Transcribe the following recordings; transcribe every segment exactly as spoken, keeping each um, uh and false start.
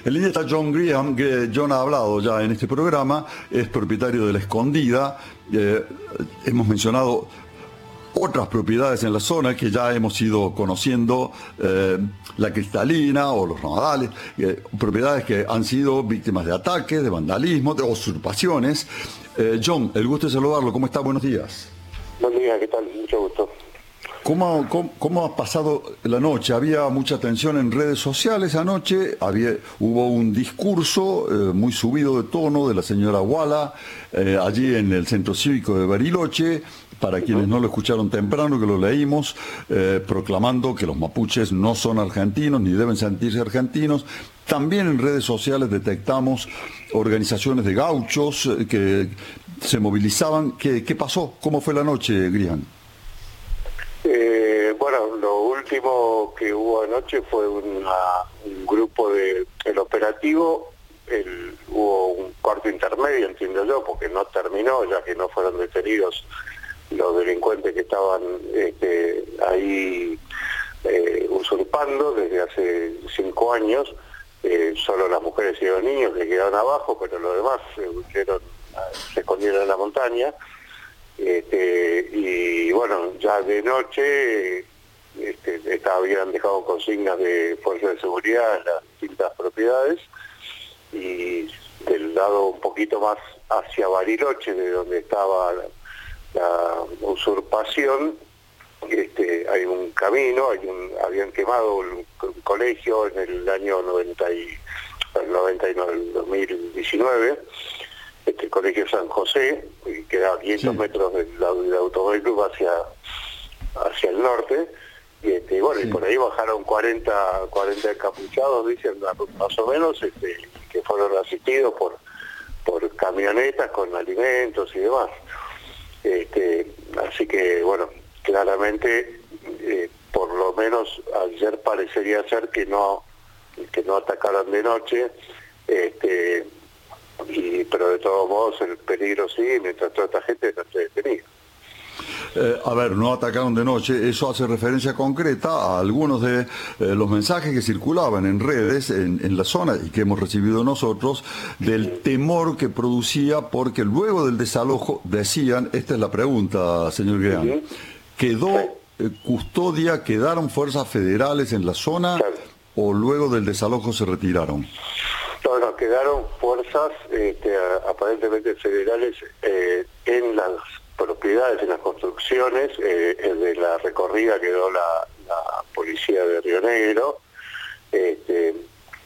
En línea está John Graham, que John ha hablado ya en este programa, es propietario de La Escondida. Eh, hemos mencionado otras propiedades en la zona que ya hemos ido conociendo, eh, La Cristalina o Los Nodales, eh, propiedades que han sido víctimas de ataques, de vandalismo, de usurpaciones. Eh, John, el gusto de saludarlo. ¿Cómo está? Buenos días. Buen día, ¿qué tal? Mucho gusto. ¿Cómo, cómo, cómo ha pasado la noche? Había mucha tensión en redes sociales anoche, había, hubo un discurso eh, muy subido de tono de la señora Wala, eh, allí en el Centro Cívico de Bariloche, para quienes no lo escucharon temprano, que lo leímos, eh, proclamando que los mapuches no son argentinos ni deben sentirse argentinos. También en redes sociales detectamos organizaciones de gauchos eh, que se movilizaban. ¿Qué, qué pasó? ¿Cómo fue la noche, Griham? Eh, bueno, lo último que hubo anoche fue una, un grupo de el operativo, el, hubo un cuarto intermedio, entiendo yo, porque no terminó, ya que no fueron detenidos los delincuentes que estaban este, ahí eh, usurpando desde hace cinco años. Eh, solo las mujeres y los niños que quedaron abajo, pero los demás se, huyeron, se escondieron en la montaña. Este, y bueno, ya de noche este, está, habían dejado consignas de fuerzas de seguridad en las distintas propiedades, y del lado un poquito más hacia Bariloche, de donde estaba la, la usurpación, este, hay un camino, hay un, habían quemado un, un colegio en el año noventa y, noventa y nueve, dos mil diecinueve, este colegio San José, que queda a quinientos sí. metros del, del Automóvil Club hacia, hacia el norte, y este, bueno, sí. y por ahí bajaron cuarenta, cuarenta encapuchados, dicen más o menos, este, que fueron asistidos por, por camionetas con alimentos y demás. Este, así que, bueno, claramente, eh, por lo menos ayer parecería ser que no, que no atacaron de noche, este, y pero de todos modos el peligro sigue mientras toda esta gente no esté detenida. Eh, a ver, no atacaron de noche, eso hace referencia concreta a algunos de eh, los mensajes que circulaban en redes en, en la zona y que hemos recibido nosotros, del temor que producía, porque luego del desalojo decían, esta es la pregunta, señor Graham, uh-huh. ¿quedó eh, custodia, quedaron fuerzas federales en la zona, claro, o luego del desalojo se retiraron? No, no, quedaron fuerzas este, aparentemente federales eh, en las propiedades, en las construcciones. Eh, de la recorrida quedó la, la policía de Río Negro, este,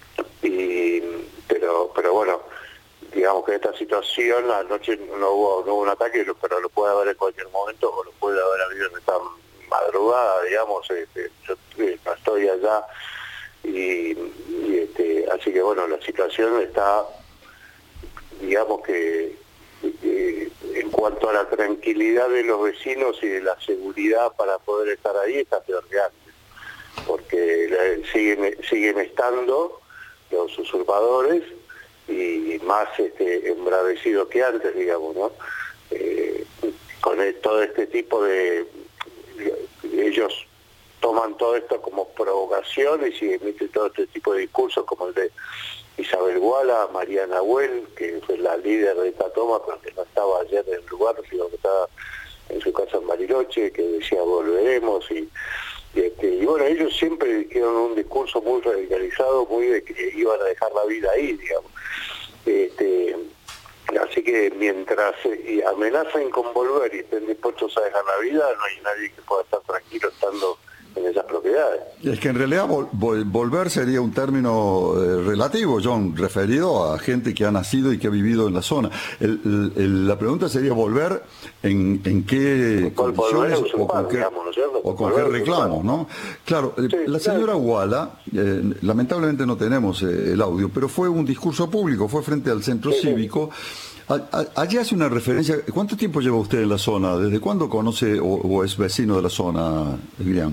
y, pero, pero bueno, digamos que esta situación, anoche no hubo, no hubo un ataque, pero lo puede haber en cualquier momento, o lo puede haber habido en esta madrugada, digamos. Este, yo no estoy allá. Y, y este, así que bueno, la situación está, digamos que, que en cuanto a la tranquilidad de los vecinos y de la seguridad para poder estar ahí, está peor que antes, porque la, siguen siguen estando los usurpadores, y más este, embravecidos que antes, digamos, ¿no? Eh, con el, todo este tipo de, de ellos toman todo esto como provocaciones y emiten todo este tipo de discursos, como el de Isabel Wala, María Nahuel, que fue la líder de esta toma, pero que no estaba ayer en el lugar, sino que estaba en su casa en Bariloche, que decía volveremos, y, y, este, y bueno, ellos siempre dijeron un discurso muy radicalizado, muy de que iban a dejar la vida ahí, digamos. Este, así que mientras eh, amenazan con volver y estén dispuestos a dejar la vida, no hay nadie que pueda estar tranquilo estando en esas propiedades. Es que en realidad vol vol volver sería un término eh, relativo, John, referido a gente que ha nacido y que ha vivido en la zona. El, el, el, la pregunta sería volver en, en qué condiciones usurpar, o con qué, digamos, ¿no o con qué reclamos, ¿no? Claro, sí, la señora claro. Wala, eh, lamentablemente no tenemos eh, el audio, pero fue un discurso público, fue frente al centro sí, cívico. Sí. Allí hace una referencia. ¿Cuánto tiempo lleva usted en la zona? ¿Desde cuándo conoce o, o es vecino de la zona, Graham?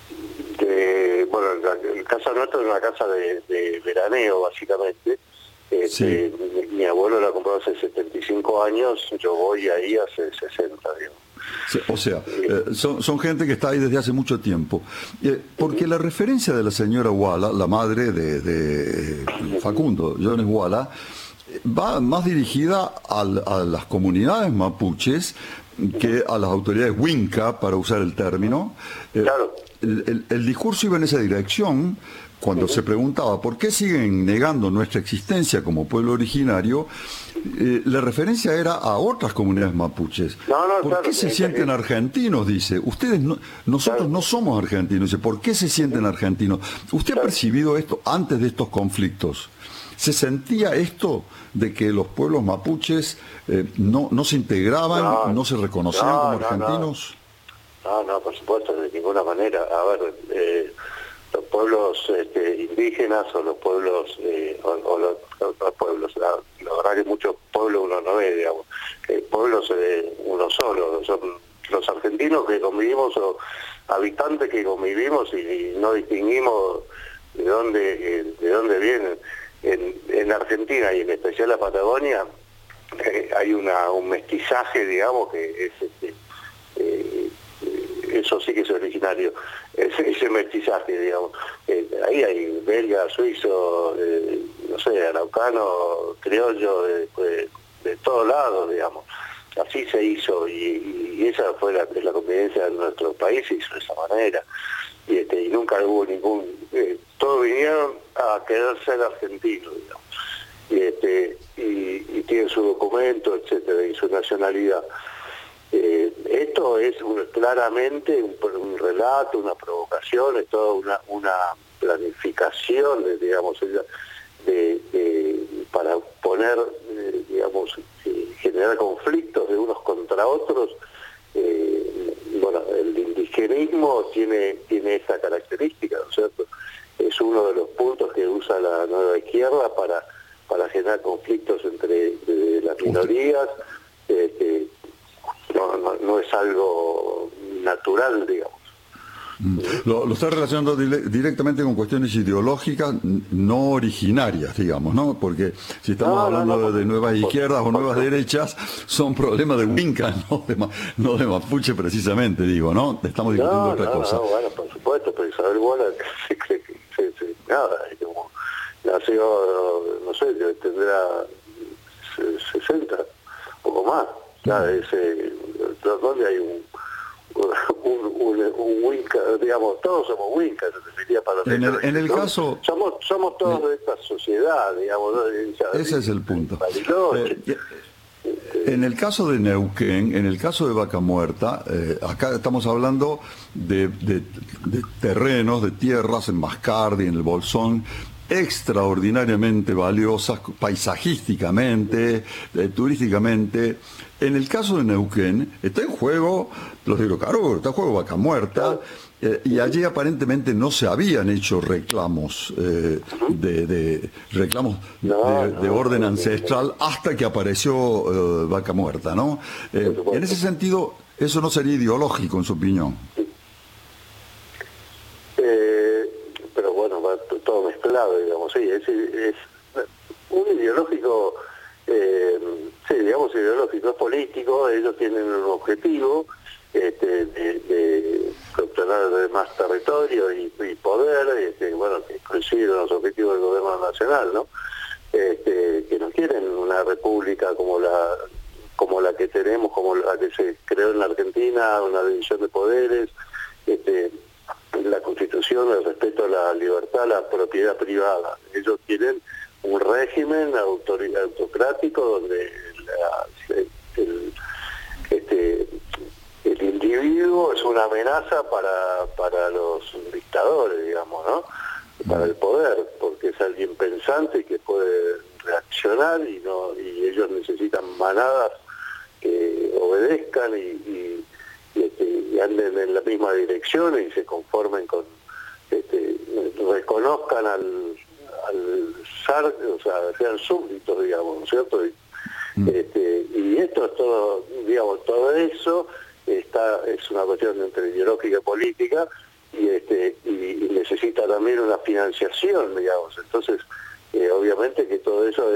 Casa nuestra es una casa de, de veraneo, básicamente. Este, sí. mi, mi abuelo la compró hace setenta y cinco años, yo voy ahí hace sesenta, digamos. O sea, eh, son, son gente que está ahí desde hace mucho tiempo. Eh, porque la referencia de la señora Walla, la madre de, de Facundo, Jones Walla, va más dirigida al, a las comunidades mapuches que a las autoridades Winca, para usar el término. Eh, Claro. el, el, el discurso iba en esa dirección. Cuando uh-huh. se preguntaba por qué siguen negando nuestra existencia como pueblo originario, eh, la referencia era a otras comunidades mapuches. No, no, ¿Por claro, qué se sí, sienten sí. argentinos? Dice. Ustedes no, nosotros Claro. no somos argentinos. Dice, ¿por qué se sienten argentinos? ¿Usted Claro. ha percibido esto antes de estos conflictos? ¿Se sentía esto de que los pueblos mapuches eh, no, no se integraban, no, no se reconocían no, como no, argentinos? No, no, por supuesto, de ninguna manera. A ver, eh, los pueblos este, indígenas o los pueblos, eh, o, o los, los pueblos, la, la verdad que muchos pueblos uno no ve, digamos, eh, pueblos eh, uno solo, son los argentinos que convivimos o habitantes que convivimos y, y no distinguimos de dónde, eh, de dónde vienen. En, en Argentina y en especial la Patagonia eh, hay una, un mestizaje, digamos, que es este, eh, eso sí que es originario, ese, ese mestizaje, digamos. Eh, ahí hay belga, suizo, eh, no sé, araucano, criollo, de, de, de todos lados, digamos. Así se hizo y, y esa fue la, la convivencia de nuestro país, se hizo de esa manera. Y, este, y nunca hubo ningún... Eh, todos vinieron a querer ser argentinos, digamos. Y, este, y, y tienen su documento, etcétera, y su nacionalidad. Eh, esto es un, claramente un, un relato, una provocación, es toda una, una planificación, de, digamos, de, de, para poner, eh, digamos, eh, generar conflictos de unos contra otros. Eh, bueno, el indigenismo tiene, tiene esa característica, ¿no es cierto? Es uno de los puntos que usa la nueva izquierda para, para generar conflictos entre de las minorías. Este, no, no, no es algo natural, digamos. Lo, lo está relacionando dile, directamente con cuestiones ideológicas no originarias, digamos, ¿no? Porque si estamos no, hablando no, no, de, de nuevas por, izquierdas por, o nuevas por, derechas, son problemas de Winca, no de, no de Mapuche precisamente, digo, ¿no? Estamos discutiendo no, otra no, cosa. No, bueno, por supuesto, pero Isabel Walla se cree que se, se, nada, como nació, no sé, tendrá sesenta, poco más. Ya, ese, ¿dónde hay un Un, un, un Winca, digamos, todos somos Wincas, sería para en el, en el caso somos somos todos de esta sociedad, digamos, ¿no? Ese es el punto. Eh, en el caso de Neuquén, en el caso de Vaca Muerta, eh, acá estamos hablando de, de, de terrenos, de tierras en Mascardi, en el Bolsón, extraordinariamente valiosas paisajísticamente, eh, turísticamente. En el caso de Neuquén está en juego los hidrocarburos, está en juego Vaca Muerta, eh, y allí aparentemente no se habían hecho reclamos eh, de, de reclamos de, de orden ancestral hasta que apareció eh, Vaca Muerta, ¿no? Eh, en ese sentido, eso no sería ideológico, en su opinión. Pero bueno, va todo mezclado, digamos, sí, es, es un ideológico, eh, sí, digamos ideológico, es político, ellos tienen un objetivo este, de, de obtener más territorio y, y poder, este, bueno, que coinciden los objetivos del gobierno nacional, ¿no? Este, que no quieren una república como la como la que tenemos, como la que se creó en la Argentina, una división de poderes, este, la Constitución, el respeto a la libertad, la propiedad privada. Ellos tienen un régimen autocrático donde la, el, este, el individuo es una amenaza para, para los dictadores, digamos, ¿no? Para el poder, porque es alguien pensante que puede reaccionar y no y ellos necesitan manadas que obedezcan y, y Este, y anden en la misma dirección y se conformen con, este, reconozcan al, al zar, o sea, sean súbditos, digamos, ¿no es cierto? Y, mm. este, y esto es todo, digamos, todo eso está es una cuestión entre ideológica y política y, este, y, y necesita también una financiación, digamos, entonces, eh, obviamente que todo eso es,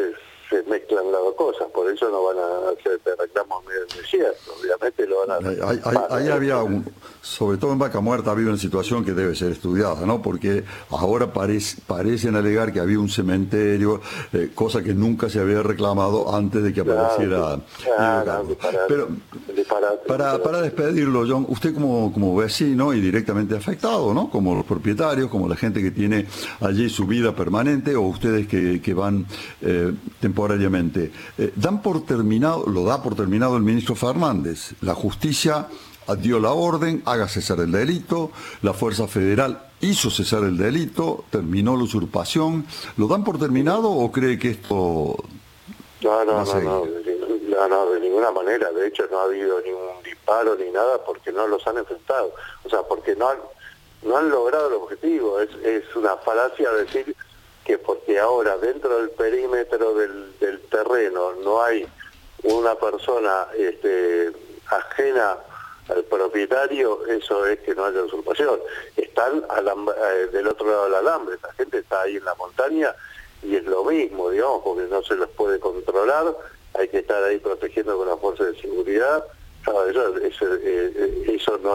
se mezclan las dos cosas, por eso no van a hacer reclamos medio del desierto, obviamente lo van a... Ahí, ahí, ahí había, un, sobre todo en Vaca Muerta, había una situación que debe ser estudiada, ¿no? Porque ahora parece, parecen alegar que había un cementerio, eh, cosa que nunca se había reclamado antes de que apareciera... Claro, claro, disparate, Pero disparate, para, disparate. para despedirlo, John, usted como, como vecino y directamente afectado, ¿no? Como los propietarios, como la gente que tiene allí su vida permanente, o ustedes que, que van eh, temporariamente, eh, dan por terminado, lo da por terminado el ministro Fernández. La justicia dio la orden, haga cesar el delito, la Fuerza Federal hizo cesar el delito, terminó la usurpación. ¿Lo dan por terminado o cree que esto No, no, va a no, seguir? no, de, no, no, de ninguna manera. De hecho, no ha habido ningún disparo ni nada porque no los han enfrentado. O sea, porque no han, no han logrado el objetivo. Es, es una falacia decir que porque ahora dentro del perímetro del, del terreno no hay una persona este, ajena al propietario, eso es que no haya usurpación. Están alam- eh, del otro lado del alambre, la gente está ahí en la montaña y es lo mismo, digamos, porque no se los puede controlar, hay que estar ahí protegiendo con la fuerza de seguridad. No, eso, eso, eh, eso no...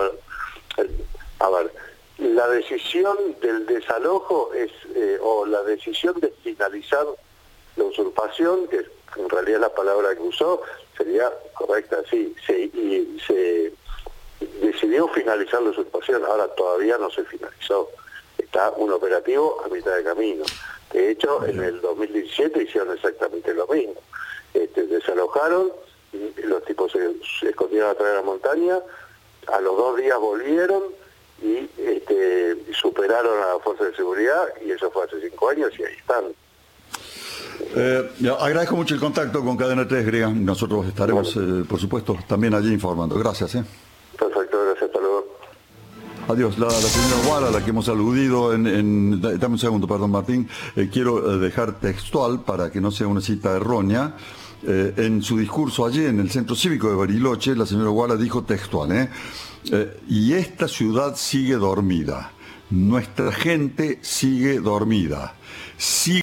A ver, la decisión del desalojo es, eh, o la decisión de finalizar la usurpación, que en realidad la palabra que usó sería correcta, sí, se, y se decidió finalizar la usurpación, ahora todavía no se finalizó, está un operativo a mitad de camino. De hecho, en el dos mil diecisiete hicieron exactamente lo mismo, este, desalojaron, los tipos se, se escondieron atrás de la montaña, a los dos días volvieron y este, superaron a la fuerza de seguridad, y eso fue hace cinco años y ahí están. Eh, agradezco mucho el contacto con Cadena tres, Grega. Nosotros estaremos, Bueno. eh, por supuesto, también allí informando. Gracias. Eh. Perfecto, gracias, hasta luego. Adiós. La, la señora Guara, a la que hemos aludido, en, en, dame un segundo, perdón, Martín. Eh, quiero eh, dejar textual, para que no sea una cita errónea. Eh, en su discurso allí en el Centro Cívico de Bariloche, la señora Guara dijo textual, ¿eh? Eh, y esta ciudad sigue dormida. Nuestra gente sigue dormida. Sigue